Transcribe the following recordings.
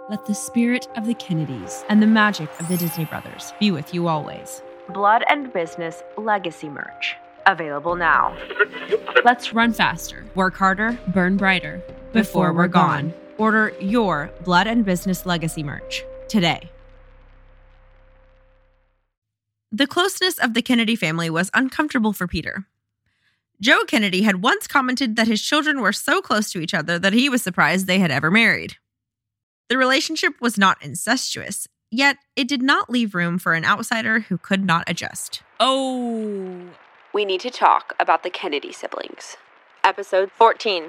Let the spirit of the Kennedys and the magic of the Disney Brothers be with you always. Blood and Business Legacy merch. Available now. Let's run faster, work harder, burn brighter before we're gone. Order your Blood and Business Legacy merch today. The closeness of the Kennedy family was uncomfortable for Peter. Joe Kennedy had once commented that his children were so close to each other that he was surprised they had ever married. The relationship was not incestuous, yet it did not leave room for an outsider who could not adjust. Oh. We need to talk about the Kennedy siblings. Episode 14.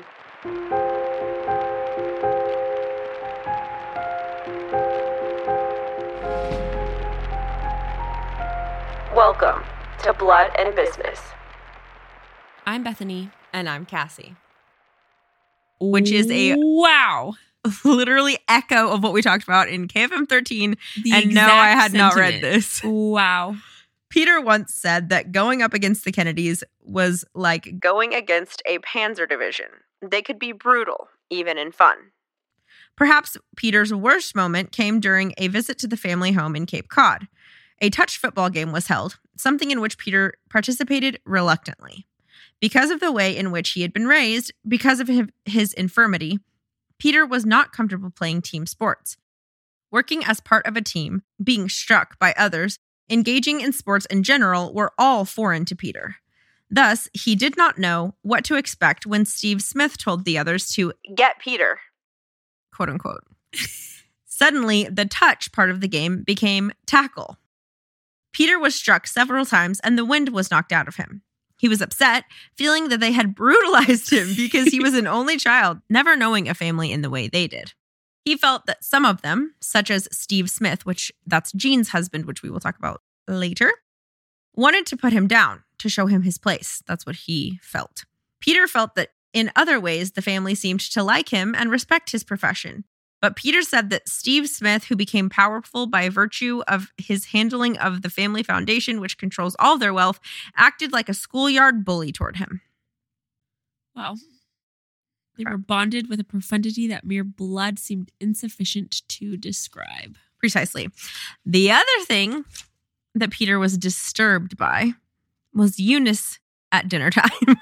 Welcome to Blood and Business. I'm Bethany. And I'm Cassie. Which is a wow. literally echo of what we talked about in KFM 13. The and no, I had not read this. Wow. Peter once said that going up against the Kennedys was like going against a panzer division. They could be brutal, even in fun. Perhaps Peter's worst moment came during a visit to the family home in Cape Cod. A touch football game was held, something in which Peter participated reluctantly. Because of the way in which he had been raised, because of his infirmity, Peter was not comfortable playing team sports. Working as part of a team, being struck by others, engaging in sports in general were all foreign to Peter. Thus, he did not know what to expect when Steve Smith told the others to get Peter, quote unquote. Suddenly, the touch part of the game became tackle. Peter was struck several times and the wind was knocked out of him. He was upset, feeling that they had brutalized him because he was an only child, never knowing a family in the way they did. He felt that some of them, such as Steve Smith, which that's Jean's husband, which we will talk about later, wanted to put him down to show him his place. That's what he felt. Peter felt that in other ways, the family seemed to like him and respect his profession. But Peter said that Steve Smith, who became powerful by virtue of his handling of the family foundation, which controls all their wealth, acted like a schoolyard bully toward him. Wow. They were bonded with a profundity that mere blood seemed insufficient to describe. Precisely. The other thing that Peter was disturbed by was Eunice at dinner time.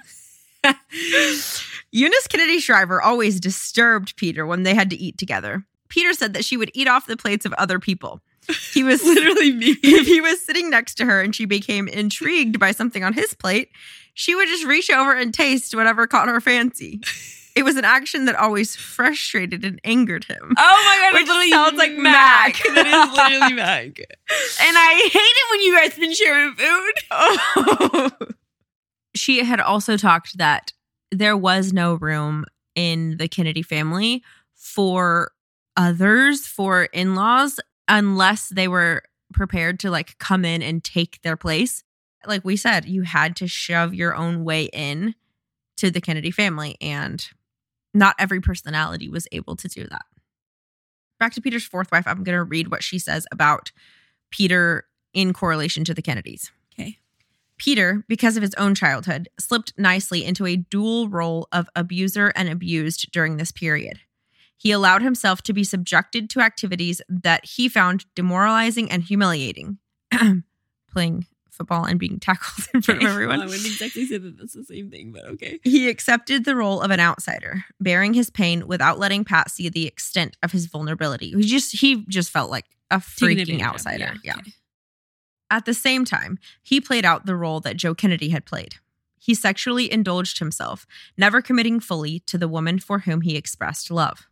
Eunice Kennedy Shriver always disturbed Peter when they had to eat together. Peter said that she would eat off the plates of other people. He was Literally me. If he was sitting next to her and she became intrigued by something on his plate, she would just reach over and taste whatever caught her fancy. It was an action that always frustrated and angered him. Oh my God, Which it literally sounds like Mac. Mac. That is literally Mac. And I hate it when you guys been sharing food. Oh. She had also talked that there was no room in the Kennedy family for others, for in-laws, unless they were prepared to like come in and take their place. Like we said, you had to shove your own way in to the Kennedy family, and not every personality was able to do that. Back to Peter's fourth wife, I'm going to read what she says about Peter in correlation to the Kennedys. Okay. Peter, because of his own childhood, slipped nicely into a dual role of abuser and abused during this period. He allowed himself to be subjected to activities that he found demoralizing and humiliating. Playing football and being tackled in front of everyone. Well, I wouldn't exactly say that that's the same thing, but okay. He accepted the role of an outsider, bearing his pain without letting Pat see the extent of his vulnerability. He just felt like a freaking outsider. Yeah. Okay. At the same time, he played out the role that Joe Kennedy had played. He sexually indulged himself, never committing fully to the woman for whom he expressed love.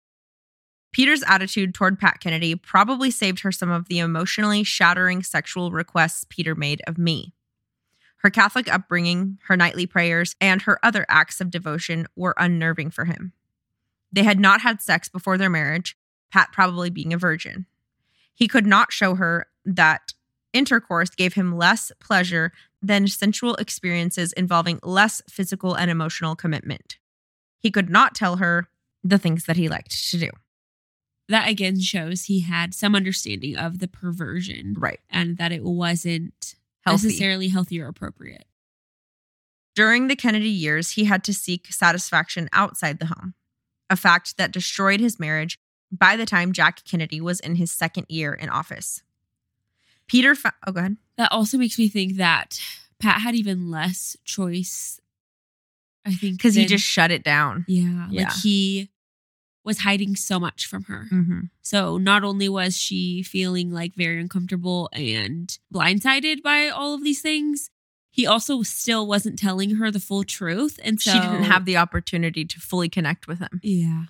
Peter's attitude toward Pat Kennedy probably saved her some of the emotionally shattering sexual requests Peter made of me. Her Catholic upbringing, her nightly prayers, and her other acts of devotion were unnerving for him. They had not had sex before their marriage, Pat probably being a virgin. He could not show her that intercourse gave him less pleasure than sensual experiences involving less physical and emotional commitment. He could not tell her the things that he liked to do. That again shows he had some understanding of the perversion. Right. And that it wasn't Healthy. necessarily healthy or appropriate. During the Kennedy years, he had to seek satisfaction outside the home, a fact that destroyed his marriage by the time Jack Kennedy was in his second year in office. Oh, go ahead. That also makes me think that Pat had even less choice, I think. Because he just shut it down. Yeah. Like he was hiding so much from her. Mm-hmm. So not only was she feeling like very uncomfortable and blindsided by all of these things, he also still wasn't telling her the full truth. And so she didn't have the opportunity to fully connect with him. Yeah.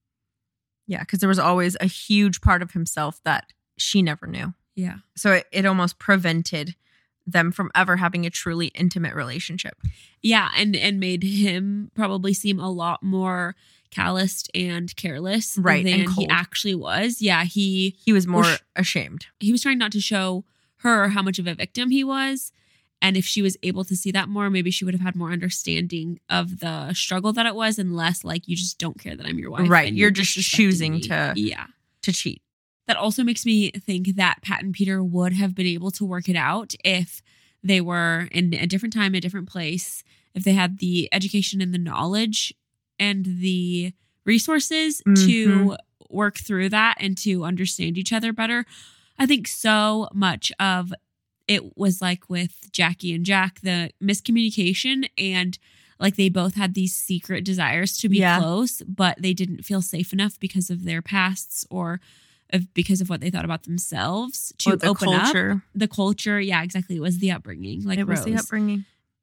Yeah, because there was always a huge part of himself that she never knew. Yeah. So it almost prevented them from ever having a truly intimate relationship. Yeah, and made him probably seem a lot more calloused and careless than he actually was. Yeah, he was more ashamed. He was trying not to show her how much of a victim he was. And if she was able to see that more, maybe she would have had more understanding of the struggle that it was and less like, you just don't care that I'm your wife. Right. And you're just choosing to cheat. That also makes me think that Pat and Peter would have been able to work it out if they were in a different time, a different place, if they had the education and the knowledge and the resources to work through that and to understand each other better. I think so much of it was like with Jackie and Jack, the miscommunication, and like they both had these secret desires to be close, but they didn't feel safe enough because of their pasts or because of what they thought about themselves to open up. The culture. Yeah, exactly. It was the upbringing. Like it was the upbringing.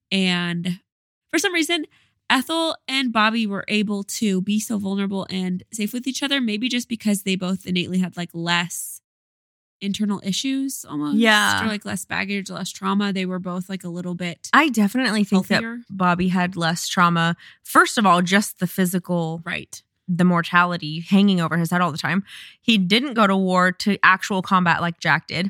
And for some reason, Ethel and Bobby were able to be so vulnerable and safe with each other, maybe just because they both innately had like less internal issues almost. Yeah. Or like less baggage, less trauma. They were both like a little bit I definitely think healthier. That Bobby had less trauma. First of all, just the physical. Right. The mortality hanging over his head all the time. He didn't go to war to actual combat like Jack did.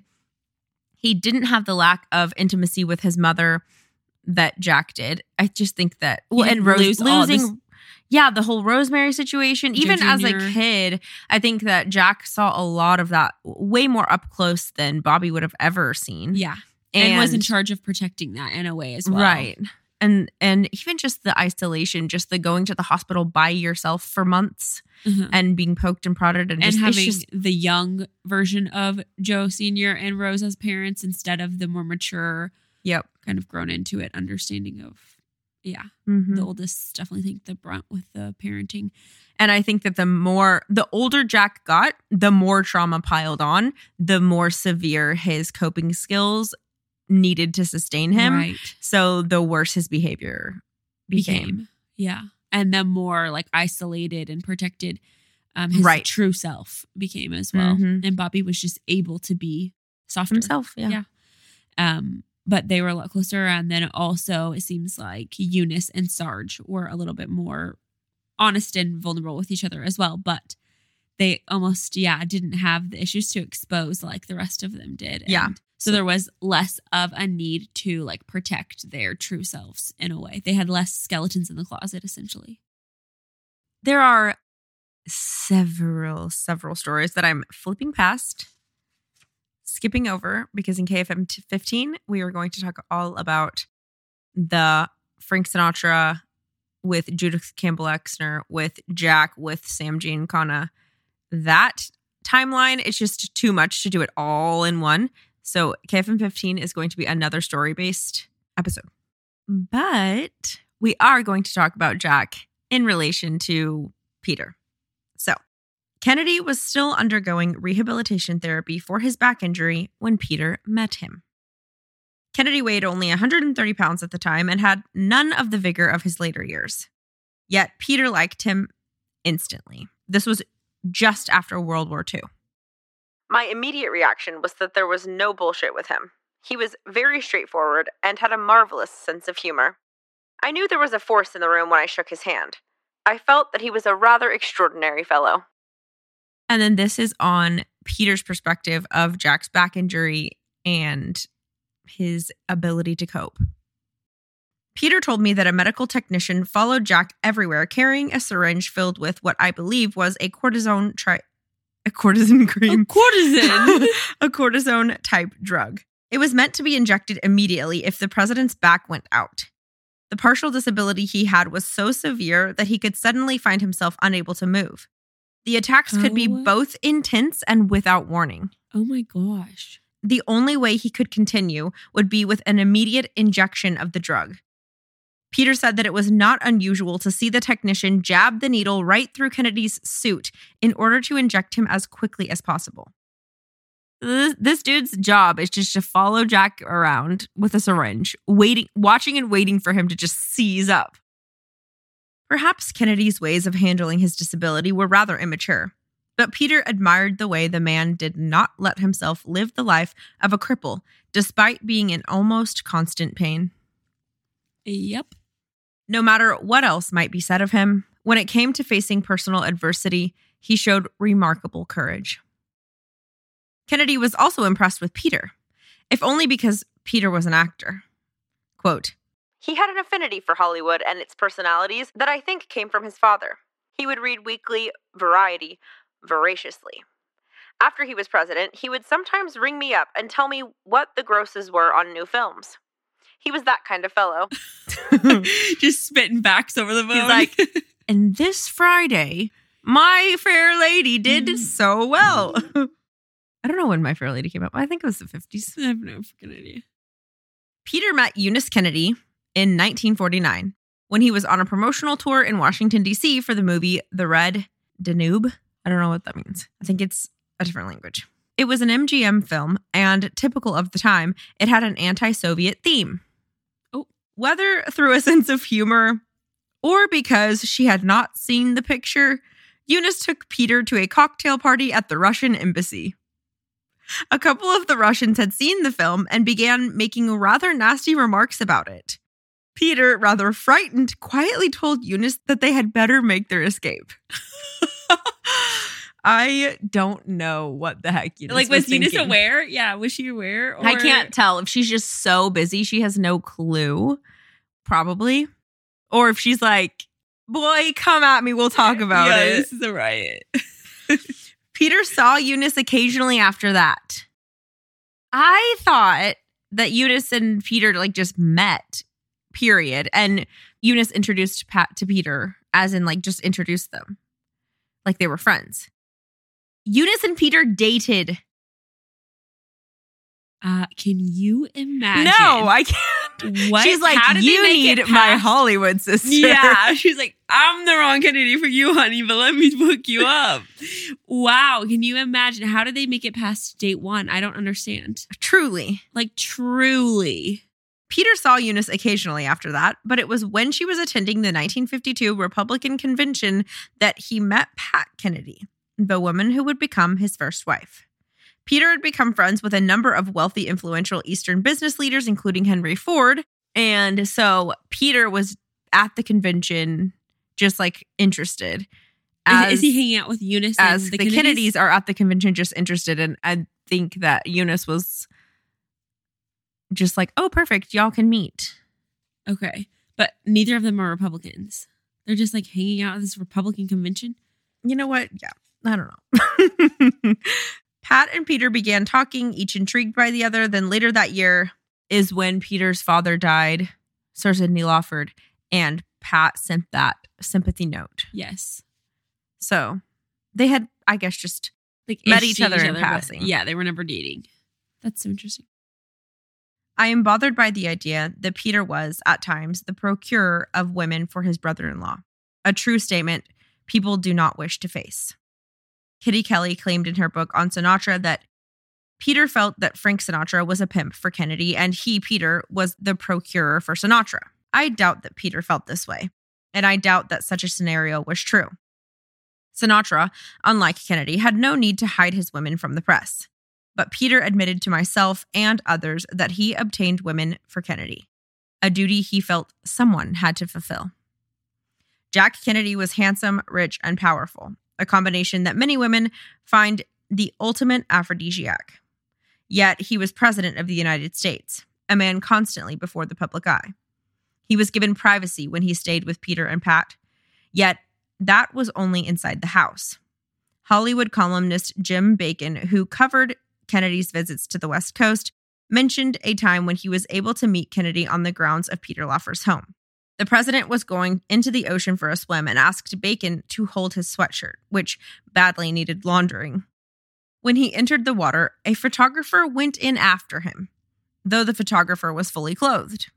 He didn't have the lack of intimacy with his mother that Jack did. I just think that and losing the whole Rosemary situation, even as a kid, I think that Jack saw a lot of that way more up close than Bobby would have ever seen. Yeah. And was in charge of protecting that in a way as well. Right. And even just the isolation, just the going to the hospital by yourself for months and being poked and prodded and having the young version of Joe Sr. and Rose as parents instead of the more mature, kind of grown into it understanding of, the oldest definitely think the brunt with the parenting. And I think that the older Jack got, the more trauma piled on, the more severe his coping skills needed to sustain him. Right. So the worse his behavior became. Yeah. And the more like isolated and protected his true self became as well. And Bobby was just able to be softer. Himself. Yeah. But they were a lot closer. And then also it seems like Eunice and Sarge were a little bit more honest and vulnerable with each other as well. But they almost, didn't have the issues to expose like the rest of them did. And so there was less of a need to like protect their true selves in a way. They had less skeletons in the closet, essentially. There are several stories that I'm flipping past, skipping over, because in KFM 15, we are going to talk all about the Frank Sinatra with Judith Campbell Exner, with Jack, with Sam Giancana. That timeline, it's just too much to do it all in one. So KFM 15 is going to be another story-based episode. But we are going to talk about Jack in relation to Peter. So Kennedy was still undergoing rehabilitation therapy for his back injury when Peter met him. Kennedy weighed only 130 pounds at the time and had none of the vigor of his later years. Yet Peter liked him instantly. This was just after World War II. My immediate reaction was that there was no bullshit with him. He was very straightforward and had a marvelous sense of humor. I knew there was a force in the room when I shook his hand. I felt that he was a rather extraordinary fellow. And then this is on Peter's perspective of Jack's back injury and his ability to cope. Peter told me that a medical technician followed Jack everywhere carrying a syringe filled with what I believe was a cortisone cream. A cortisone type drug. It was meant to be injected immediately if the president's back went out. The partial disability he had was so severe that he could suddenly find himself unable to move. The attacks could be How? both intense and without warning. Oh my gosh. The only way he could continue would be with an immediate injection of the drug. Peter said that it was not unusual to see the technician jab the needle right through Kennedy's suit in order to inject him as quickly as possible. This dude's job is just to follow Jack around with a syringe, watching and waiting for him to just seize up. Perhaps Kennedy's ways of handling his disability were rather immature, but Peter admired the way the man did not let himself live the life of a cripple despite being in almost constant pain. Yep. No matter what else might be said of him, when it came to facing personal adversity, he showed remarkable courage. Kennedy was also impressed with Peter, if only because Peter was an actor. Quote, "He had an affinity for Hollywood and its personalities that I think came from his father. He would read weekly Variety voraciously. After he was president, he would sometimes ring me up and tell me what the grosses were on new films. He was that kind of fellow." Just spitting facts over the phone. He's like, "And this Friday, My Fair Lady did so well." I don't know when My Fair Lady came out. I think it was the 50s. I have no freaking idea. Peter met Eunice Kennedy in 1949 when he was on a promotional tour in Washington, D.C. for the movie The Red Danube. I don't know what that means. I think it's a different language. It was an MGM film, and typical of the time, it had an anti-Soviet theme. Oh. Whether through a sense of humor or because she had not seen the picture, Eunice took Peter to a cocktail party at the Russian embassy. A couple of the Russians had seen the film and began making rather nasty remarks about it. Peter, rather frightened, quietly told Eunice that they had better make their escape. I don't know what the heck Eunice was was Eunice thinking. aware? Yeah, was she aware? Or... I can't tell if she's just so busy she has no clue, probably. Or if she's like, "Boy, come at me, we'll talk about it." This is a riot. Peter saw Eunice occasionally after that. I thought that Eunice and Peter just met, period. And Eunice introduced Pat to Peter, as in just introduced them. Like they were friends. Eunice and Peter dated. Can you imagine? No, I can't. What? She's like, How did they "You make it need my past-" Hollywood sister. Yeah, she's like, "I'm the wrong Kennedy for you, honey, but let me hook you up." Wow, can you imagine? How did they make it past date one? I don't understand. Truly. Truly. Peter saw Eunice occasionally after that, but it was when she was attending the 1952 Republican convention that he met Pat Kennedy, the woman who would become his first wife. Peter had become friends with a number of wealthy, influential Eastern business leaders, including Henry Ford. And so Peter was at the convention just interested. Is he hanging out with Eunice and as the Kennedys are at the convention just interested. And I think that Eunice was just like, "Oh, perfect. Y'all can meet." Okay. But neither of them are Republicans. They're just hanging out at this Republican convention. You know what? Yeah. I don't know. Pat and Peter began talking, each intrigued by the other. Then later that year is when Peter's father died, Sir Sidney Lawford, and Pat sent that sympathy note. Yes. So they had, I guess, just met each other in passing. Yeah, they were never dating. That's so interesting. I am bothered by the idea that Peter was, at times, the procurer of women for his brother-in-law. A true statement people do not wish to face. Kitty Kelly claimed in her book on Sinatra that Peter felt that Frank Sinatra was a pimp for Kennedy and he, Peter, was the procurer for Sinatra. I doubt that Peter felt this way, and I doubt that such a scenario was true. Sinatra, unlike Kennedy, had no need to hide his women from the press. But Peter admitted to myself and others that he obtained women for Kennedy, a duty he felt someone had to fulfill. Jack Kennedy was handsome, rich, and powerful, a combination that many women find the ultimate aphrodisiac. Yet he was president of the United States, a man constantly before the public eye. He was given privacy when he stayed with Peter and Pat, yet that was only inside the house. Hollywood columnist Jim Bacon, who covered Kennedy's visits to the West Coast, mentioned a time when he was able to meet Kennedy on the grounds of Peter Lawford's home. The president was going into the ocean for a swim and asked Bacon to hold his sweatshirt, which badly needed laundering. When he entered the water, a photographer went in after him, though the photographer was fully clothed.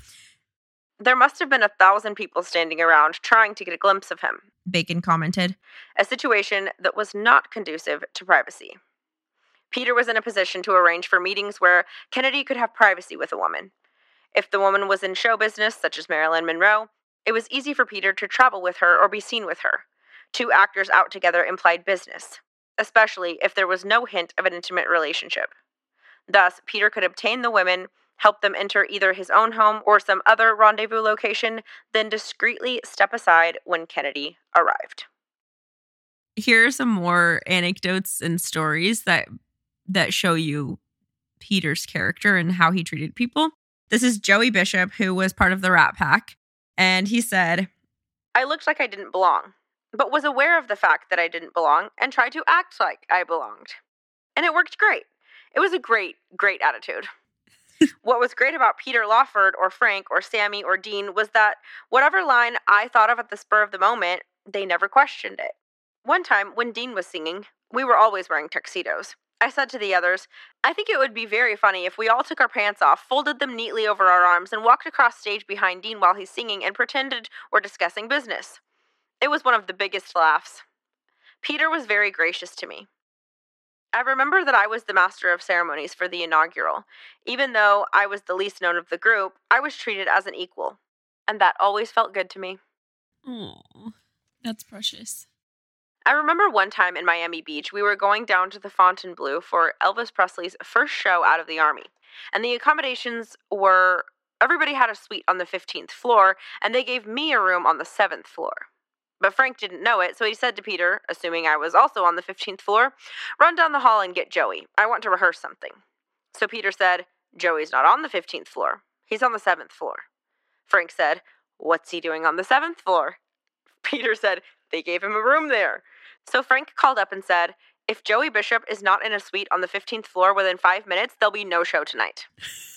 There must have been 1,000 people standing around trying to get a glimpse of him, Bacon commented, a situation that was not conducive to privacy. Peter was in a position to arrange for meetings where Kennedy could have privacy with a woman. If the woman was in show business, such as Marilyn Monroe, it was easy for Peter to travel with her or be seen with her. 2 actors out together implied business, especially if there was no hint of an intimate relationship. Thus, Peter could obtain the women, help them enter either his own home or some other rendezvous location, then discreetly step aside when Kennedy arrived. Here are some more anecdotes and stories that show you Peter's character and how he treated people. This is Joey Bishop, who was part of the Rat Pack, and he said, "I looked like I didn't belong, but was aware of the fact that I didn't belong and tried to act like I belonged. And it worked great. It was a great, great attitude." What was great about Peter Lawford or Frank or Sammy or Dean was that whatever line I thought of at the spur of the moment, they never questioned it. One time, when Dean was singing, we were always wearing tuxedos. I said to the others, "I think it would be very funny if we all took our pants off, folded them neatly over our arms, and walked across stage behind Dean while he's singing and pretended we're discussing business." It was one of the biggest laughs. Peter was very gracious to me. I remember that I was the master of ceremonies for the inaugural. Even though I was the least known of the group, I was treated as an equal, and that always felt good to me. Oh, that's precious. I remember one time in Miami Beach, we were going down to the Fontainebleau for Elvis Presley's first show out of the Army, and the accommodations were everybody had a suite on the 15th floor, and they gave me a room on the 7th floor. But Frank didn't know it, so he said to Peter, assuming I was also on the 15th floor, "Run down the hall and get Joey. I want to rehearse something." So Peter said, "Joey's not on the 15th floor. He's on the 7th floor." Frank said, "What's he doing on the 7th floor?" Peter said, "They gave him a room there." So Frank called up and said, "If Joey Bishop is not in a suite on the 15th floor within 5 minutes, there'll be no show tonight."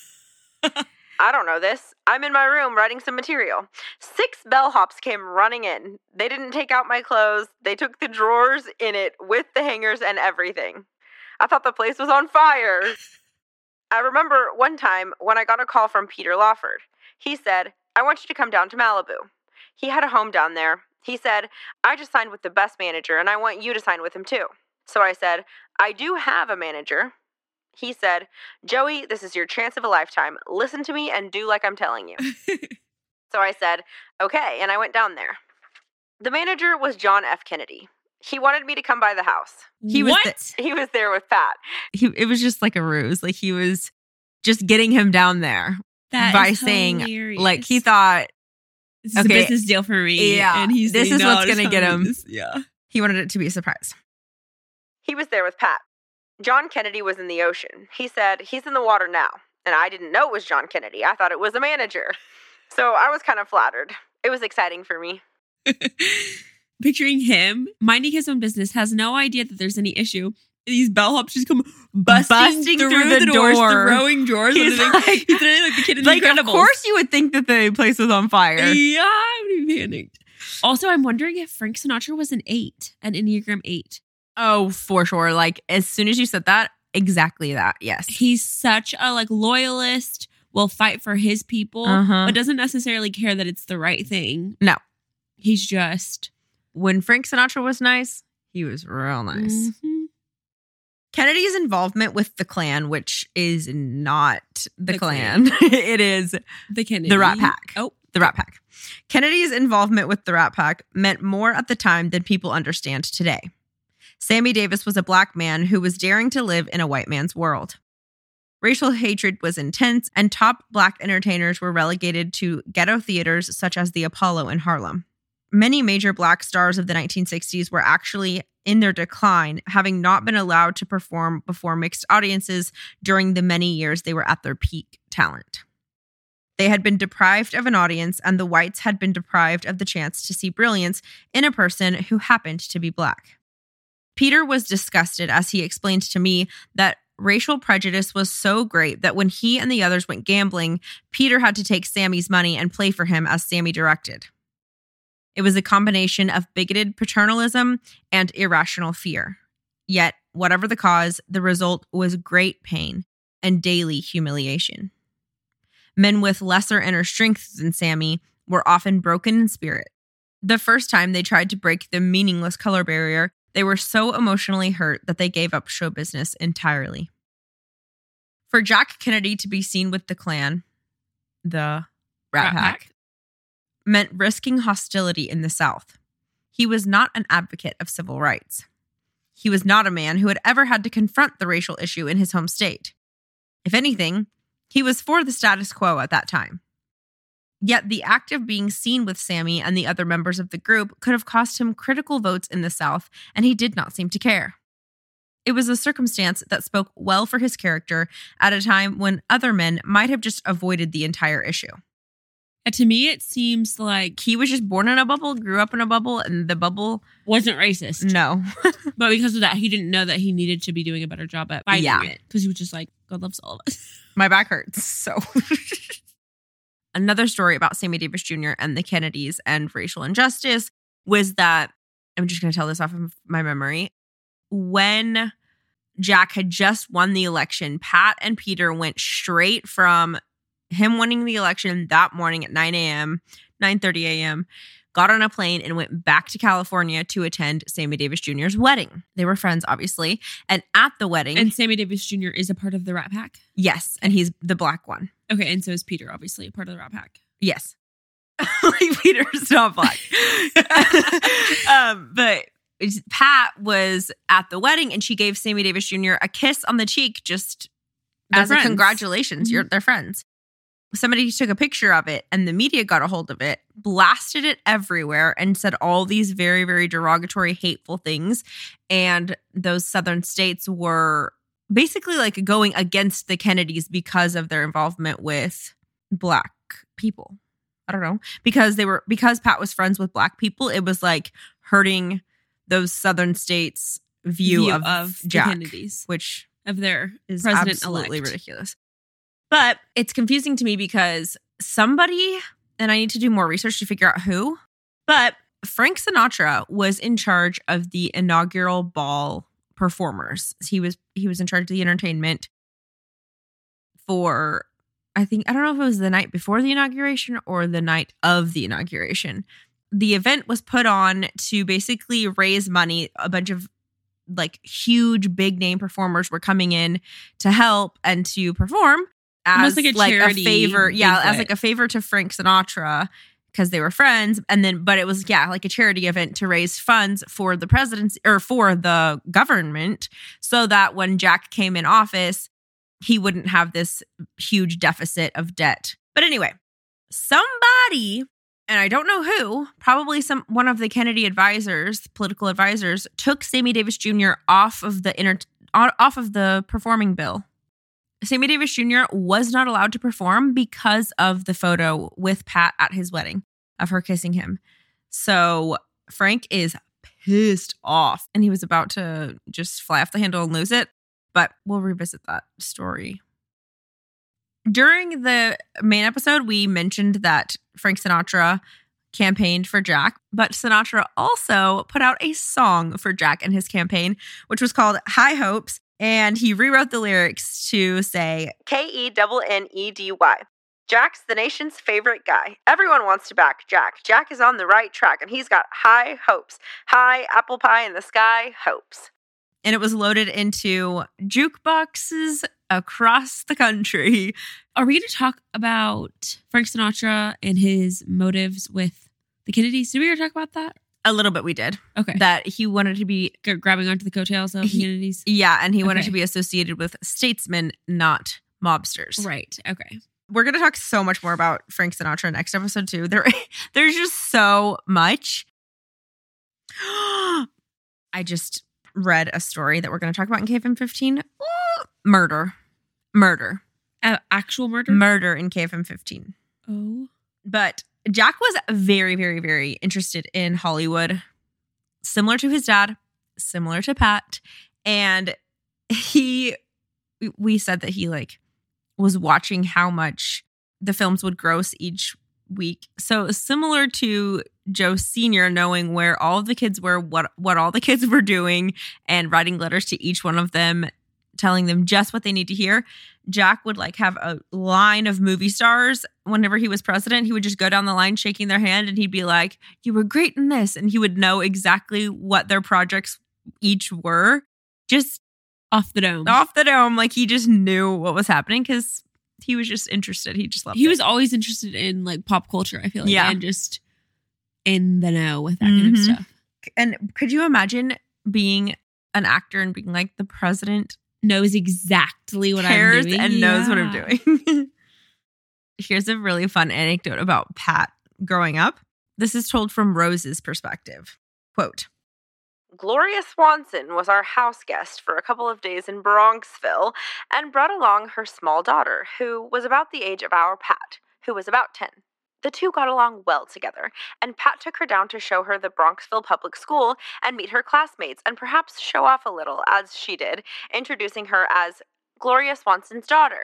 I don't know this. I'm in my room writing some material. 6 bellhops came running in. They didn't take out my clothes. They took the drawers in it with the hangers and everything. I thought the place was on fire. I remember one time when I got a call from Peter Lawford. He said, "I want you to come down to Malibu." He had a home down there. He said, "I just signed with the best manager, and I want you to sign with him too." So I said, "I do have a manager." He said, "Joey, this is your chance of a lifetime. Listen to me and do like I'm telling you." So I said, "Okay," and I went down there. The manager was John F. Kennedy. He wanted me to come by the house. He was there with Pat. It was just like a ruse. Like he was just getting him down there by saying, hilarious. like he thought, "This is a business deal for me." Yeah, and he's this saying, is "No, what's going to get him. Yeah. He wanted it to be a surprise. He was there with Pat. John Kennedy was in the ocean. He said, "He's in the water now." And I didn't know it was John Kennedy. I thought it was a manager. So I was kind of flattered. It was exciting for me. Picturing him minding his own business, has no idea that there's any issue. These bellhops just come busting through the doors, throwing drawers. He's like the kid in the Incredibles. Of course you would think that the place was on fire. Yeah, I would be panicked. Also, I'm wondering if Frank Sinatra was an Enneagram 8. Oh, for sure. Like, as soon as you said that, exactly that. Yes. He's such a loyalist, will fight for his people, but doesn't necessarily care that it's the right thing. No. He's just... When Frank Sinatra was nice, he was real nice. Mm-hmm. Kennedy's involvement with the Klan, which is not the Klan. It is the Rat Pack. Oh. The Rat Pack. Kennedy's involvement with the Rat Pack meant more at the time than people understand today. Sammy Davis was a black man who was daring to live in a white man's world. Racial hatred was intense, and top black entertainers were relegated to ghetto theaters such as the Apollo in Harlem. Many major black stars of the 1960s were actually in their decline, having not been allowed to perform before mixed audiences during the many years they were at their peak talent. They had been deprived of an audience, and the whites had been deprived of the chance to see brilliance in a person who happened to be black. Peter was disgusted as he explained to me that racial prejudice was so great that when he and the others went gambling, Peter had to take Sammy's money and play for him as Sammy directed. It was a combination of bigoted paternalism and irrational fear. Yet, whatever the cause, the result was great pain and daily humiliation. Men with lesser inner strength than Sammy were often broken in spirit. The first time they tried to break the meaningless color barrier, they were so emotionally hurt that they gave up show business entirely. For Jack Kennedy to be seen with the Klan, the Rat Pack, meant risking hostility in the South. He was not an advocate of civil rights. He was not a man who had ever had to confront the racial issue in his home state. If anything, he was for the status quo at that time. Yet the act of being seen with Sammy and the other members of the group could have cost him critical votes in the South, and he did not seem to care. It was a circumstance that spoke well for his character at a time when other men might have just avoided the entire issue. To me, it seems like He was just born in a bubble, grew up in a bubble, and the bubble... wasn't racist. No. But because of that, he didn't know that he needed to be doing a better job at fighting it. Because he was just like, God loves all of us. My back hurts, so... Another story about Sammy Davis Jr. and the Kennedys and racial injustice was that, I'm just going to tell this off of my memory, when Jack had just won the election, Pat and Peter went straight from him winning the election that morning at 9:30 a.m., got on a plane and went back to California to attend Sammy Davis Jr.'s wedding. They were friends, obviously. And at the wedding... And Sammy Davis Jr. is a part of the Rat Pack? Yes, and he's the black one. Okay, and so is Peter, obviously, a part of the Rat Pack. Yes. Like Peter's not black. But Pat was at the wedding and she gave Sammy Davis Jr. a kiss on the cheek just They're as friends. a congratulations. Mm-hmm. They're friends. Somebody took a picture of it and the media got a hold of it, blasted it everywhere, and said all these very, very derogatory, hateful things. And those southern states were basically like going against the Kennedys because of their involvement with black people. I don't know. Because Pat was friends with black people, it was like hurting those southern states' view of Jack, the Kennedys, which of their is president absolutely elect. ridiculous. But it's confusing to me because somebody, and I need to do more research to figure out who, but Frank Sinatra was in charge of the inaugural ball performers. He was in charge of the entertainment for, I don't know if it was the night before the inauguration or the night of the inauguration. The event was put on to basically raise money. A bunch of like huge big name performers were coming in to help and to perform as like a charity favor. Yeah, banquet. as like a favor to Frank Sinatra because they were friends. And then, but it was, like a charity event to raise funds for the presidency or for the government so that when Jack came in office, he wouldn't have this huge deficit of debt. But anyway, somebody, and I don't know who, probably one of the Kennedy advisors, political advisors, took Sammy Davis Jr. off of the performing bill. Sammy Davis Jr. was not allowed to perform because of the photo with Pat at his wedding of her kissing him. So Frank is pissed off and he was about to just fly off the handle and lose it. But we'll revisit that story. During the main episode, we mentioned that Frank Sinatra campaigned for Jack, but Sinatra also put out a song for Jack and his campaign, which was called High Hopes. And he rewrote the lyrics to say, Kennedy. Jack's the nation's favorite guy. Everyone wants to back Jack. Jack is on the right track, and he's got high hopes. High apple pie in the sky hopes. And it was loaded into jukeboxes across the country. Are we going to talk about Frank Sinatra and his motives with the Kennedys? Did we ever talk about that? A little bit we did. Okay. That he wanted to be... grabbing onto the coattails of the Kennedys? Yeah, and he wanted to be associated with statesmen, not mobsters. Right, okay. We're going to talk so much more about Frank Sinatra next episode, too. There's just so much. I just read a story that we're going to talk about in KFM 15. Ooh, murder. Actual murder? Murder in KFM 15. Oh. But Jack was very, very, very interested in Hollywood, similar to his dad, similar to Pat. And he we said that he like was watching how much the films would gross each week. So similar to Joe Sr. knowing where all of the kids were, what all the kids were doing, and writing letters to each one of them, telling them just what they need to hear. Jack would like have a line of movie stars. Whenever he was president, he would just go down the line shaking their hand and he'd be like, you were great in this. And he would know exactly what their projects each were. Just off the dome. Like he just knew what was happening because he was just interested. He just loved it. He was always interested in like pop culture, I feel like. Yeah. And just in the know with that kind of stuff. And could you imagine being an actor and being like, the president knows exactly what cares I'm doing and knows what I'm doing? Here's a really fun anecdote about Pat growing up. This is told from Rose's perspective. Quote, Gloria Swanson was our house guest for a couple of days in Bronxville and brought along her small daughter, who was about the age of our Pat, who was about 10. The two got along well together, and Pat took her down to show her the Bronxville Public School and meet her classmates and perhaps show off a little, as she did, introducing her as Gloria Swanson's daughter.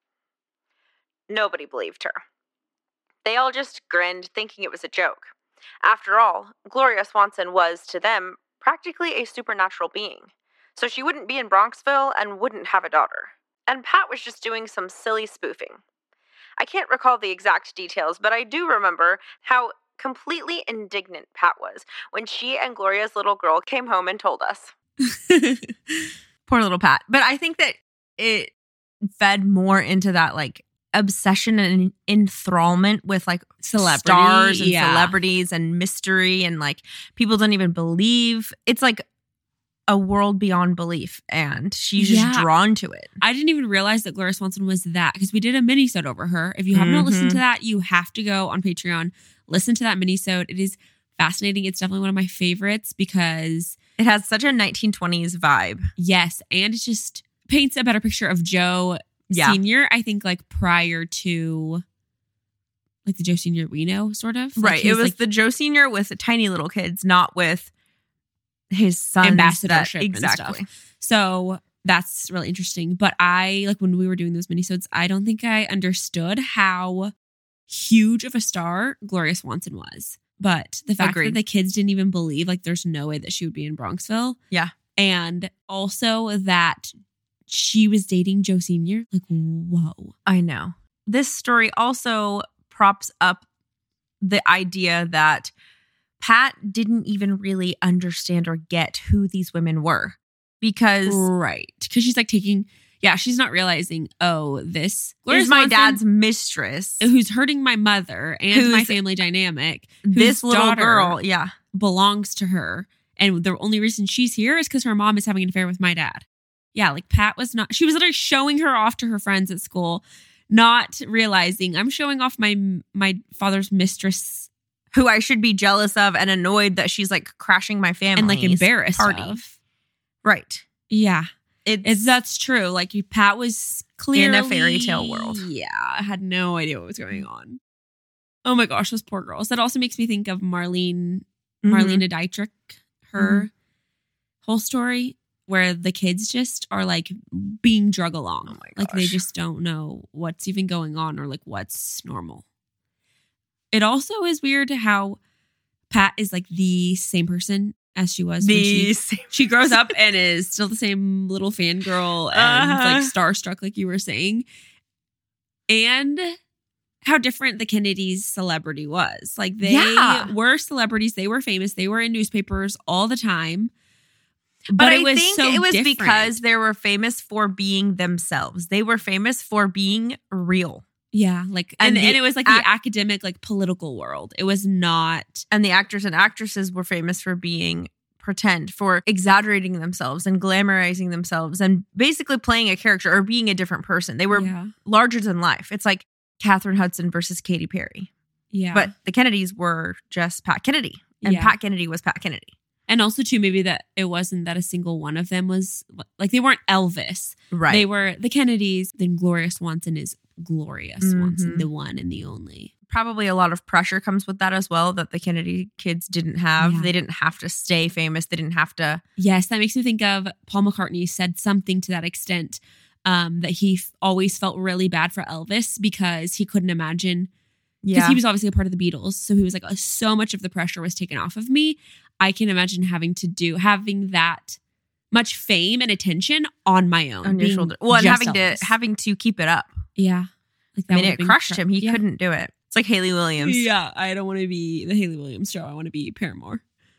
Nobody believed her. They all just grinned, thinking it was a joke. After all, Gloria Swanson was, to them, practically a supernatural being, so she wouldn't be in Bronxville and wouldn't have a daughter. And Pat was just doing some silly spoofing. I can't recall the exact details, but I do remember how completely indignant Pat was when she and Gloria's little girl came home and told us. Poor little Pat. But I think that it fed more into that like obsession and enthrallment with like stars and celebrities and mystery, and like people don't even believe. It's like a world beyond belief, and she's just drawn to it. I didn't even realize that Gloria Swanson was that, because we did a mini-sode over her. If you have not listened to that, you have to go on Patreon, listen to that mini-sode. It is fascinating. It's definitely one of my favorites because it has such a 1920s vibe. Yes, and it just paints a better picture of Joe Sr., I think, like prior to like the Joe Sr. we know, sort of. Like right. It was like the Joe Sr. with the tiny little kids, not with his sons. Ambassadorship exactly. and stuff. So that's really interesting. But I, like when we were doing those minisodes, I don't think I understood how huge of a star Gloria Swanson was. But the fact that the kids didn't even believe, like there's no way that she would be in Bronxville. Yeah. And also that she was dating Joe Sr. Like, whoa. I know. This story also props up the idea that Pat didn't even really understand or get who these women were. Because she's like she's not realizing, this is my dad's mistress. Who's hurting my mother and my family dynamic. This little girl, belongs to her. And the only reason she's here is because her mom is having an affair with my dad. Yeah, like Pat was not, she was literally showing her off to her friends at school, not realizing I'm showing off my father's mistress, who I should be jealous of and annoyed that she's like crashing my family and like embarrassed of. Right. Yeah. That's true. Like Pat was clearly in a fairy tale world. Yeah. I had no idea what was going on. Oh my gosh, those poor girls. That also makes me think of Marlena Dietrich, her whole story, where the kids just are like being drug along. Oh my gosh. Like they just don't know what's even going on or like what's normal. It also is weird how Pat is like the same person as she was when she grows up and is still the same little fangirl and like starstruck, like you were saying. And how different the Kennedys' celebrity was. Like they were celebrities. They were famous. They were in newspapers all the time. But I think it was different because they were famous for being themselves. They were famous for being real. Yeah, like and it was like the academic, like political world. It was not. And the actors and actresses were famous for being pretend, for exaggerating themselves and glamorizing themselves and basically playing a character or being a different person. They were larger than life. It's like Katherine Hudson versus Katy Perry. Yeah. But the Kennedys were just Pat Kennedy. And Pat Kennedy was Pat Kennedy. And also, too, maybe that it wasn't that a single one of them was, like, they weren't Elvis. Right. They were the Kennedys. Then Gloria Swanson is Gloria Swanson, the one and the only. Probably a lot of pressure comes with that as well, that the Kennedy kids didn't have. Yeah. They didn't have to stay famous. They didn't have to. Yes, that makes me think of Paul McCartney said something to that extent that he always felt really bad for Elvis because he couldn't imagine, because Yeah. he was obviously a part of the Beatles. So he was like, so much of the pressure was taken off of me. I can imagine having that much fame and attention on my own. On your being shoulder. Well, and just having Elvis. to keep it up. Yeah. Like I mean, would it have been crushed him. He yeah. couldn't do it. It's like Hayley Williams. Yeah. I don't want to be the Hayley Williams show. I want to be Paramore.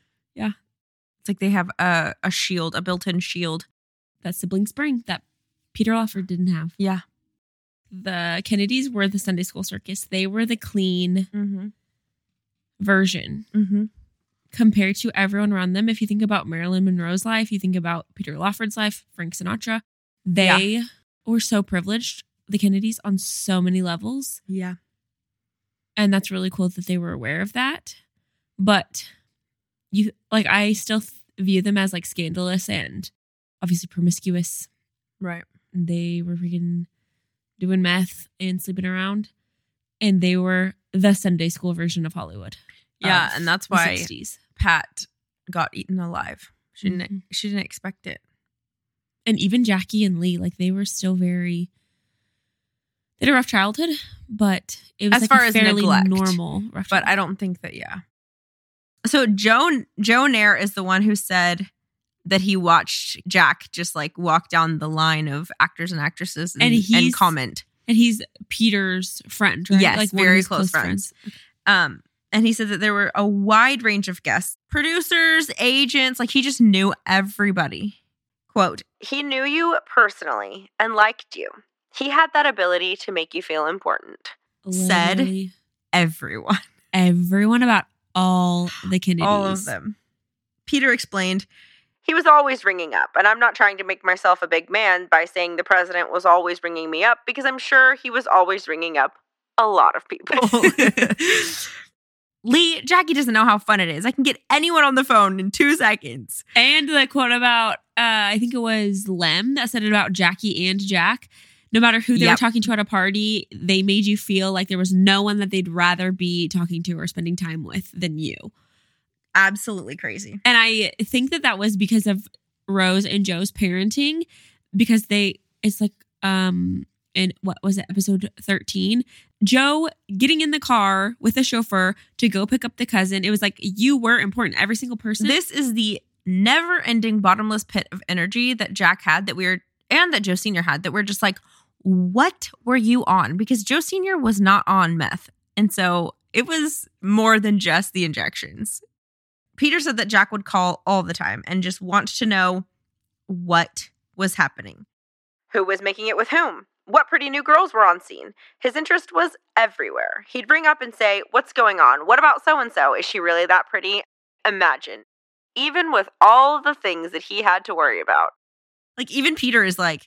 It's like they have a shield, a built-in shield. That sibling spring that Peter Lawford didn't have. Yeah. The Kennedys were the Sunday school circus. They were the clean Mm-hmm. version Mm-hmm. compared to everyone around them. If you think about Marilyn Monroe's life, you think about Peter Lawford's life, Frank Sinatra, they were so privileged, the Kennedys, on so many levels. Yeah. And that's really cool that they were aware of that. But I still view them as like scandalous and obviously promiscuous. Right. They were freaking doing meth and sleeping around. And they were the Sunday school version of Hollywood. Yeah, of and that's the why 60s. Pat got eaten alive. She didn't. Mhm. She didn't expect it. And even Jackie and Lee, like they were still they had a rough childhood, but it was As like far a as fairly neglect. normal rough But childhood. I don't think that. Yeah. So Joe Nair is the one who said that he watched Jack just like walk down the line of actors and actresses And he's- comment. And he's Peter's friend, right? Yes, like one of very his close friends. And he said that there were a wide range of guests, producers, agents, like he just knew everybody. Quote, He knew you personally and liked you. He had that ability to make you feel important. said- Literally everyone. everyone about all the Kennedys. All of them. Peter explained, He was always ringing up, and I'm not trying to make myself a big man by saying the president was always ringing me up, because I'm sure he was always ringing up a lot of people. Lee, Jackie doesn't know how fun it is. I can get anyone on the phone in 2 seconds. And the quote about, I think it was Lem that said it about Jackie and Jack. No matter who they were Yep. talking to at a party, they made you feel like there was no one that they'd rather be talking to or spending time with than you. Absolutely crazy. And I think that was because of Rose and Joe's parenting, because it's like, in what was it, episode 13, Joe getting in the car with the chauffeur to go pick up the cousin. It was like, you were important. Every single person. This is the never-ending bottomless pit of energy that Jack had and that Joe Sr. had, that we're just like, what were you on? Because Joe Sr. was not on meth. And so it was more than just the injections. Peter said that Jack would call all the time and just want to know what was happening. Who was making it with whom? What pretty new girls were on scene? His interest was everywhere. He'd ring up and say, "What's going on? What about so-and-so? Is she really that pretty?" Imagine. Even with all the things that he had to worry about. Like, even Peter is like,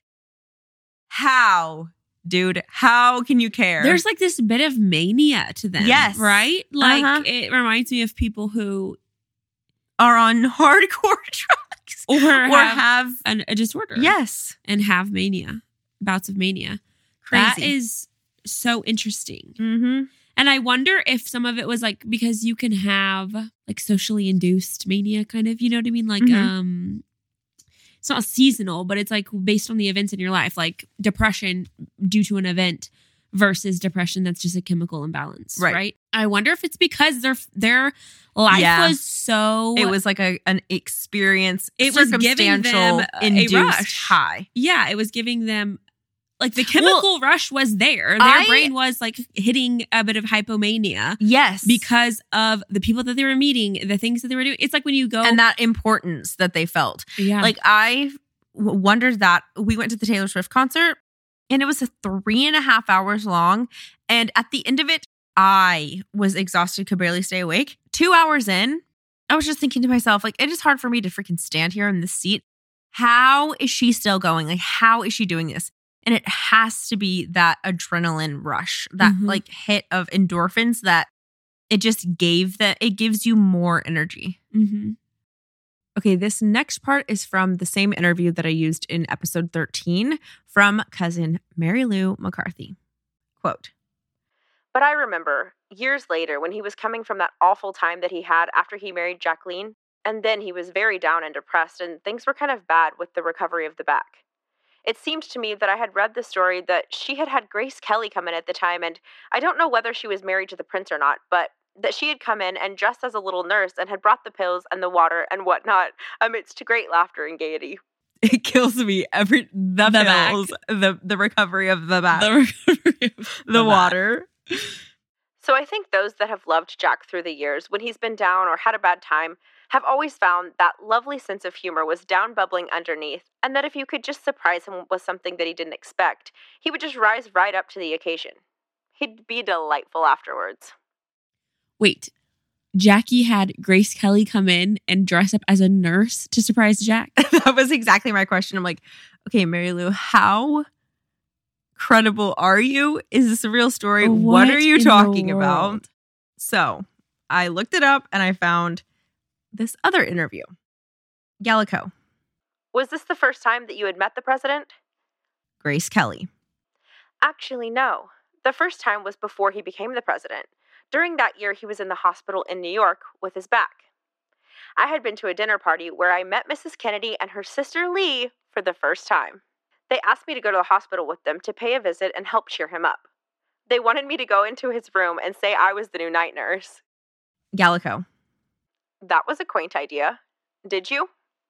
how, dude? How can you care? There's like this bit of mania to them. Yes. Right? Like Uh-huh. it reminds me of people who are on hardcore drugs or have have a disorder. yes, And have mania, bouts of mania. crazy. That is so interesting. Mm-hmm. And I wonder if some of it was like, because you can have like socially induced mania kind of, you know what I mean? Like, Mhm. it's not seasonal, but it's like based on the events in your life, like depression due to an event versus depression that's just a chemical imbalance, right? I wonder if it's because their life Yeah. was so... It was like an experience. It was giving circumstantial, them a induced rush. high. Yeah, it was giving them... Like the chemical rush was there. Their brain was like hitting a bit of hypomania Yes, because of the people that they were meeting, the things that they were doing. It's like when you go... and that importance that they felt. yeah. Like I wondered that we went to the Taylor Swift concert and it was 3.5 hours long. And at the end of it, I was exhausted, could barely stay awake. 2 hours in, I was just thinking to myself, like, it is hard for me to freaking stand here in this seat. How is she still going? Like, how is she doing this? And it has to be that adrenaline rush, that Mhm. like hit of endorphins that it just it gives you more energy. Mm-hmm. Okay, this next part is from the same interview that I used in episode 13 from cousin Mary Lou McCarthy. Quote, But I remember, years later, when he was coming from that awful time that he had after he married Jacqueline, and then he was very down and depressed, and things were kind of bad with the recovery of the back. It seemed to me that I had read the story that she had had Grace Kelly come in at the time, and I don't know whether she was married to the prince or not, but that she had come in and dressed as a little nurse and had brought the pills and the water and whatnot amidst great laughter and gaiety. It kills me. The pills, the recovery of the back, the water. So I think those that have loved Jack through the years, when he's been down or had a bad time, have always found that lovely sense of humor was down bubbling underneath, and that if you could just surprise him with something that he didn't expect, he would just rise right up to the occasion. He'd be delightful afterwards. Wait, Jackie had Grace Kelly come in and dress up as a nurse to surprise Jack? That was exactly my question. I'm like, okay, Mary Lou, how credible are you? Is this a real story? What are you talking about? So I looked it up and I found this other interview. Gallico. Was this the first time that you had met the president? Grace Kelly. Actually, no. The first time was before he became the president. During that year, he was in the hospital in New York with his back. I had been to a dinner party where I met Mrs. Kennedy and her sister Lee for the first time. They asked me to go to the hospital with them to pay a visit and help cheer him up. They wanted me to go into his room and say I was the new night nurse. Gallico. That was a quaint idea. Did you?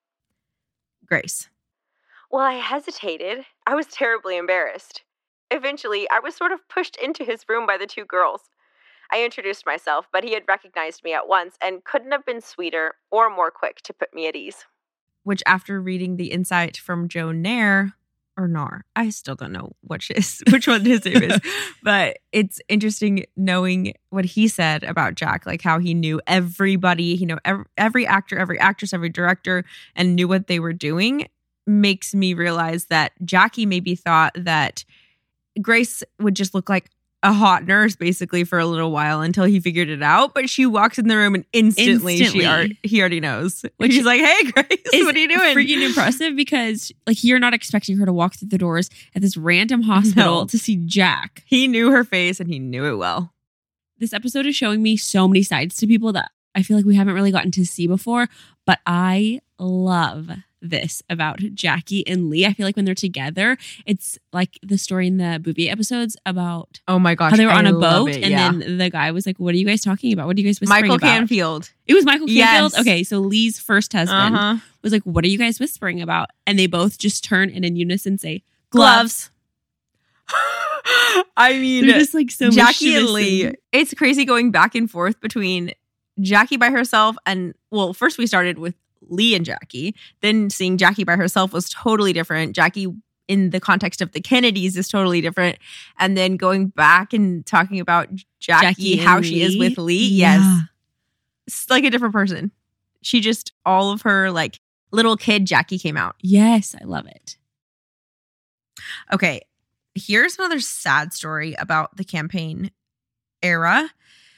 Grace. Well, I hesitated. I was terribly embarrassed. Eventually, I was sort of pushed into his room by the two girls. I introduced myself, but he had recognized me at once and couldn't have been sweeter or more quick to put me at ease. Which, after reading the insight from Joe Nair, or Nar, I still don't know which one his name is, but it's interesting knowing what he said about Jack, like how he knew everybody, every actor, every actress, every director, and knew what they were doing, makes me realize that Jackie maybe thought that Grace would just look like a hot nurse basically for a little while until he figured it out. But she walks in the room and instantly. He already knows. Which she's like, "Hey, Grace, what are you doing?" Freaking impressive, because like you're not expecting her to walk through the doors at this random hospital to see Jack. He knew her face and he knew it well. This episode is showing me so many sides to people that I feel like we haven't really gotten to see before, but I love this about Jackie and Lee. I feel like when they're together, it's like the story in the Bouvier episodes about how they were on a boat then the guy was like, "What are you guys talking about? What are you guys whispering Michael about?" Canfield. It was Michael Canfield? Yes. Okay, so Lee's first husband was like, "What are you guys whispering about?" And they both just turn and in unison say, "Gloves." I mean, they're just like so Jackie and Lee. It's crazy going back and forth between Jackie by herself and, well, first we started with Lee and Jackie. Then seeing Jackie by herself was totally different. Jackie in the context of the Kennedys is totally different. And then going back and talking about Jackie how she is with Lee. Yeah. Yes. It's like a different person. She just, all of her like little kid Jackie came out. Yes, I love it. Okay. Here's another sad story about the campaign era.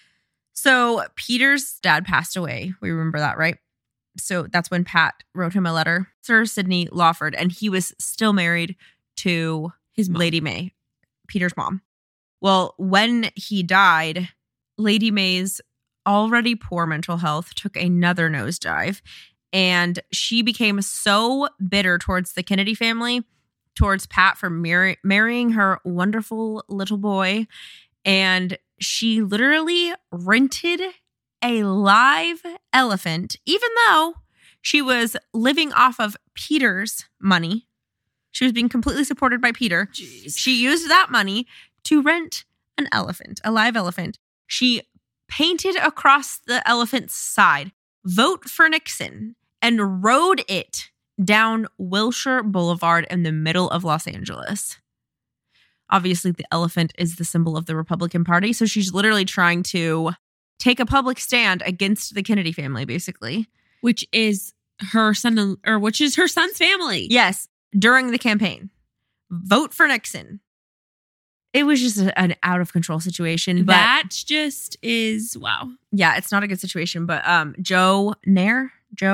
So Peter's dad passed away. We remember that, right? So that's when Pat wrote him a letter, Sir Sidney Lawford, and he was still married to his mom. Lady May, Peter's mom. Well, when he died, Lady May's already poor mental health took another nosedive, and she became so bitter towards the Kennedy family, towards Pat for marrying her wonderful little boy, and she literally rented a live elephant, even though she was living off of Peter's money. She was being completely supported by Peter. Jeez. She used that money to rent an elephant, a live elephant. She painted across the elephant's side, "Vote for Nixon," and rode it down Wilshire Boulevard in the middle of Los Angeles. Obviously, the elephant is the symbol of the Republican Party, so she's literally trying to take a public stand against the Kennedy family, basically. Which is her son, or which is her son's family. Yes, during the campaign. Vote for Nixon. It was just an out of control situation. But that just is, wow. Yeah, it's not a good situation. But Joe Nair,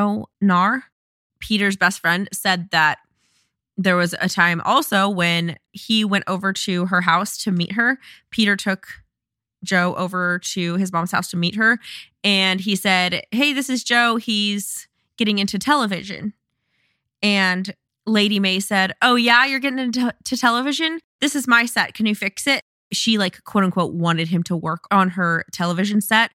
Peter's best friend, said that there was a time also when he went over to her house to meet her. Peter took Joe over to his mom's house to meet her. And he said, "Hey, this is Joe. He's getting into television." And Lady May said, "Oh yeah, you're getting into television? This is my set. Can you fix it?" She quote unquote wanted him to work on her television set.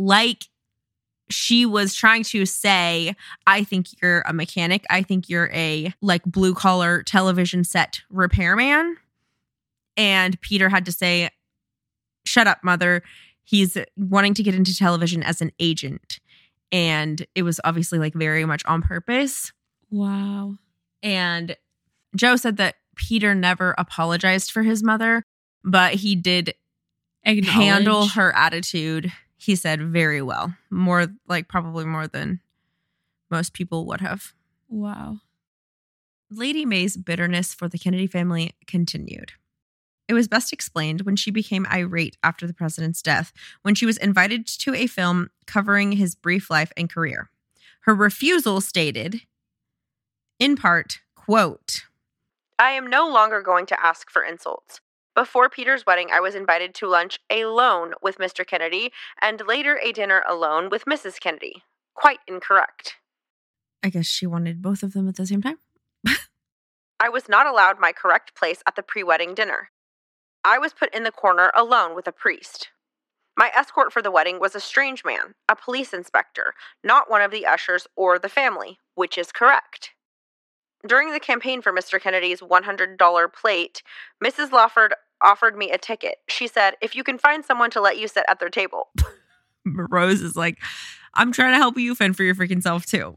She was trying to say, I think you're a mechanic. I think you're a blue collar television set repairman. And Peter had to say, "Shut up, mother." He's wanting to get into television as an agent. And it was obviously very much on purpose. Wow. And Joe said that Peter never apologized for his mother, but he did handle her attitude, he said, very well. Probably more than most people would have. Wow. Lady May's bitterness for the Kennedy family continued. It was best explained when she became irate after the president's death, when she was invited to a film covering his brief life and career. Her refusal stated, in part, quote, "I am no longer going to ask for insults. Before Peter's wedding, I was invited to lunch alone with Mr. Kennedy and later a dinner alone with Mrs. Kennedy. Quite incorrect." I guess she wanted both of them at the same time. "I was not allowed my correct place at the pre-wedding dinner. I was put in the corner alone with a priest. My escort for the wedding was a strange man, a police inspector, not one of the ushers or the family, which is correct. During the campaign for Mr. Kennedy's $100 plate, Mrs. Lawford offered me a ticket. She said, 'If you can find someone to let you sit at their table.'" Rose is like, "I'm trying to help you fend for your freaking self too."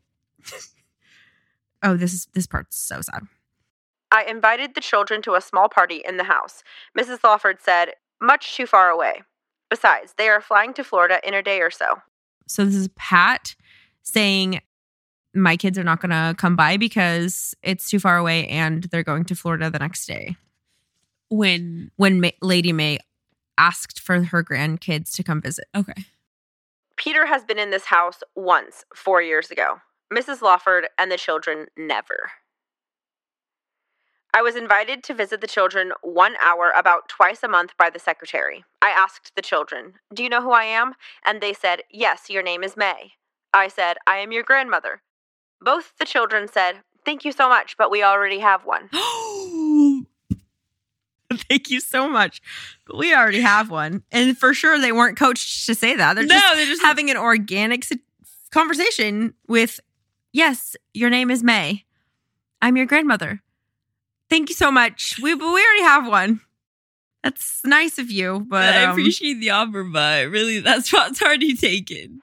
Oh, this part's so sad. "I invited the children to a small party in the house. Mrs. Lawford said, 'Much too far away. Besides, they are flying to Florida in a day or so.'" So this is Pat saying, my kids are not going to come by because it's too far away and they're going to Florida the next day. When Lady May asked for her grandkids to come visit. Okay. "Peter has been in this house once 4 years ago. Mrs. Lawford and the children never. I was invited to visit the children 1 hour about twice a month by the secretary. I asked the children, 'Do you know who I am?' And they said, 'Yes, your name is May.' I said, 'I am your grandmother.' Both the children said, 'Thank you so much, but we already have one.'" Thank you so much, but we already have one. And for sure, they weren't coached to say that. They're just having an organic conversation with, "Yes, your name is May. I'm your grandmother. Thank you so much. We already have one. That's nice of you, but I appreciate the offer, but really, that spot's already taken."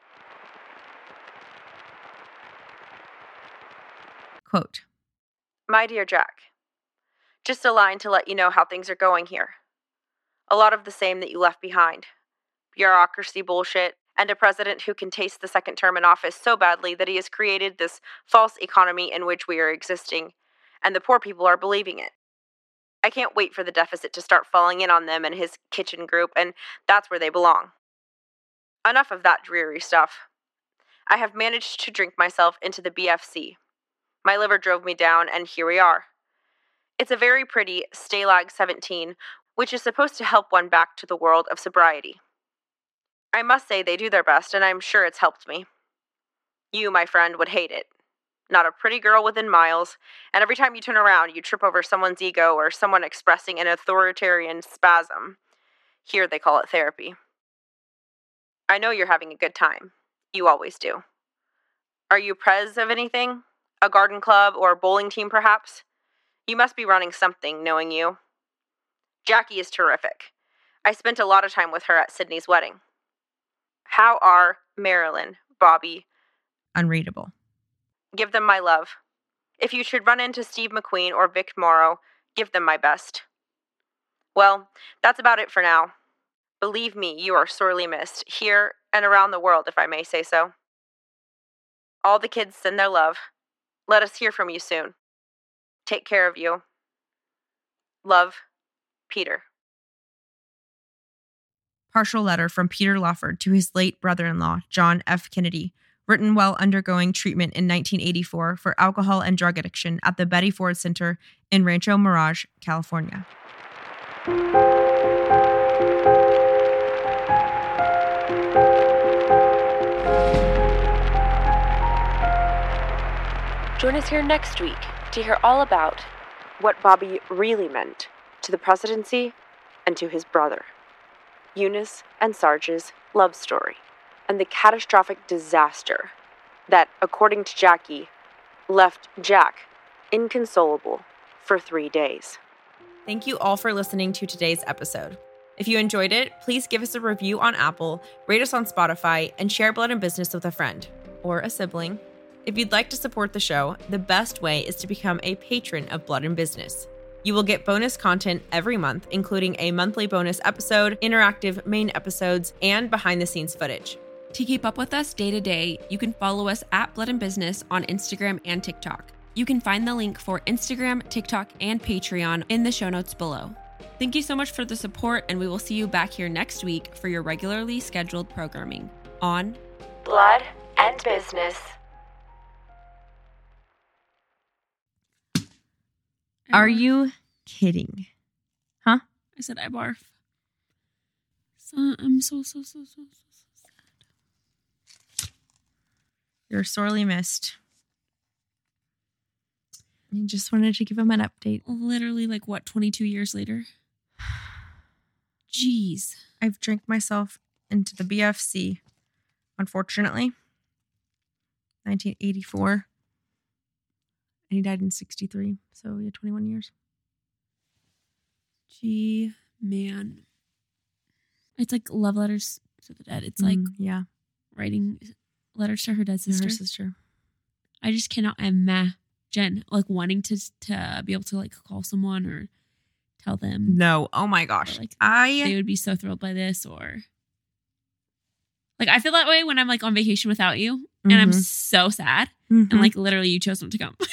Quote, "My dear Jack, just a line to let you know how things are going here. A lot of the same that you left behind. Bureaucracy bullshit, and a president who can taste the second term in office so badly that he has created this false economy in which we are existing, and the poor people are believing it. I can't wait for the deficit to start falling in on them and his kitchen group, and that's where they belong. Enough of that dreary stuff. I have managed to drink myself into the BFC. My liver drove me down, and here we are. It's a very pretty Stalag 17, which is supposed to help one back to the world of sobriety. I must say they do their best, and I'm sure it's helped me. You, my friend, would hate it. Not a pretty girl within miles, and every time you turn around, you trip over someone's ego or someone expressing an authoritarian spasm. Here they call it therapy. I know you're having a good time. You always do. Are you prez of anything? A garden club or bowling team, perhaps? You must be running something, knowing you. Jackie is terrific. I spent a lot of time with her at Sydney's wedding. How are Marilyn, Bobby? Unreadable. Give them my love. If you should run into Steve McQueen or Vic Morrow, give them my best. Well, that's about it for now. Believe me, you are sorely missed, here and around the world, if I may say so. All the kids send their love. Let us hear from you soon. Take care of you. Love, Peter." Partial letter from Peter Lawford to his late brother-in-law, John F. Kennedy, written while undergoing treatment in 1984 for alcohol and drug addiction at the Betty Ford Center in Rancho Mirage, California. Join us here next week to hear all about what Bobby really meant to the presidency and to his brother, Eunice and Sarge's love story, and the catastrophic disaster that, according to Jackie, left Jack inconsolable for 3 days. Thank you all for listening to today's episode. If you enjoyed it, please give us a review on Apple, rate us on Spotify, and share Blood and Business with a friend or a sibling. If you'd like to support the show, the best way is to become a patron of Blood and Business. You will get bonus content every month, including a monthly bonus episode, interactive main episodes, and behind-the-scenes footage. To keep up with us day to day, you can follow us at Blood and Business on Instagram and TikTok. You can find the link for Instagram, TikTok, and Patreon in the show notes below. Thank you so much for the support, and we will see you back here next week for your regularly scheduled programming on Blood and Business. Are you kidding? Huh? I said I barf. So, I'm so sad. You're sorely missed. I just wanted to give him an update. Literally, 22 years later? Jeez. I've drank myself into the BFC, unfortunately. 1984. And he died in 63. So, yeah, 21 years. Gee, man. It's like love letters to the dead. It's yeah, writing letters to her dead sister. Her sister. I just cannot imagine wanting to be able to call someone or tell them. No. Oh my gosh. Or, they would be so thrilled by this, or I feel that way when I'm on vacation without you and I'm so sad and literally you chose not to come.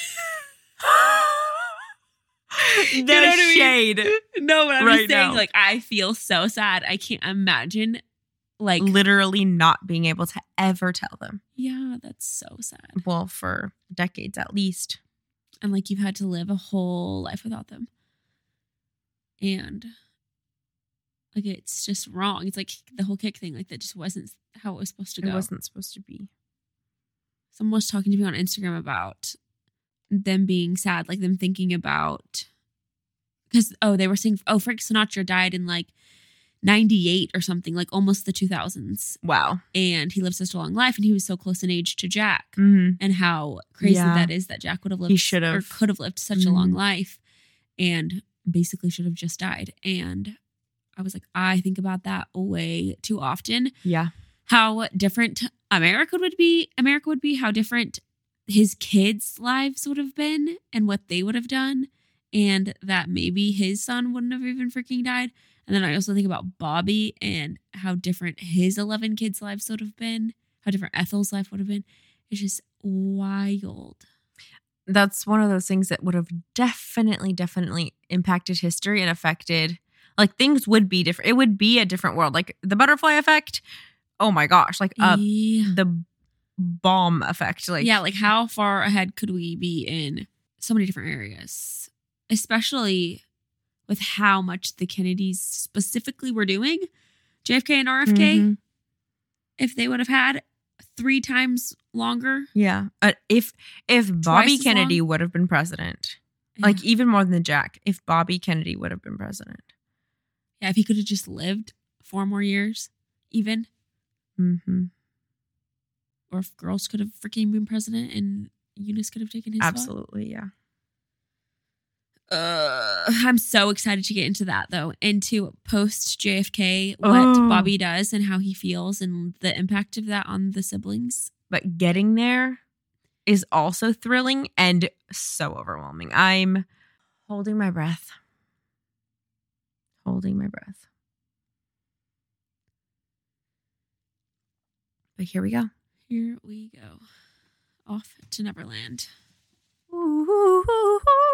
You know what I mean? Shade. No, but I'm right just saying now. I feel so sad. I can't imagine literally not being able to ever tell them. Yeah, that's so sad. Well, for decades at least. And you've had to live a whole life without them. And it's just wrong. It's the whole kick thing. That just wasn't how it was supposed to go. It wasn't supposed to be. Someone was talking to me on Instagram about them being sad, them thinking about, because they were saying Frank Sinatra died in 98 or something, almost the 2000s. Wow. And he lived such a long life, and he was so close in age to Jack. And how crazy that is that Jack would have lived, he should have, or could have lived such a long life, and basically should have just died. And I was I think about that way too often. Yeah. How different America would be, how different his kids' lives would have been and what they would have done, and that maybe his son wouldn't have even freaking died. And then I also think about Bobby and how different his 11 kids' lives would have been, how different Ethel's life would have been. It's just wild. That's one of those things that would have definitely impacted history and affected, things would be different. It would be a different world. The butterfly effect. Oh my gosh. The bomb effect. How far ahead could we be in so many different areas, especially with how much the Kennedys specifically were doing, JFK and RFK, if they would have had 3 times longer. Yeah. If Bobby Kennedy would have been president, even more than Jack, if Bobby Kennedy would have been president. Yeah, if he could have just lived 4 more years, even. Or if girls could have freaking been president and Eunice could have taken his Absolutely, spot. Yeah. I'm so excited to get into that, though, and to post JFK what Bobby does and how he feels and the impact of that on the siblings. But getting there is also thrilling and so overwhelming. I'm holding my breath. But here we go. Here we go. Off to Neverland. Ooh, ooh, ooh, ooh.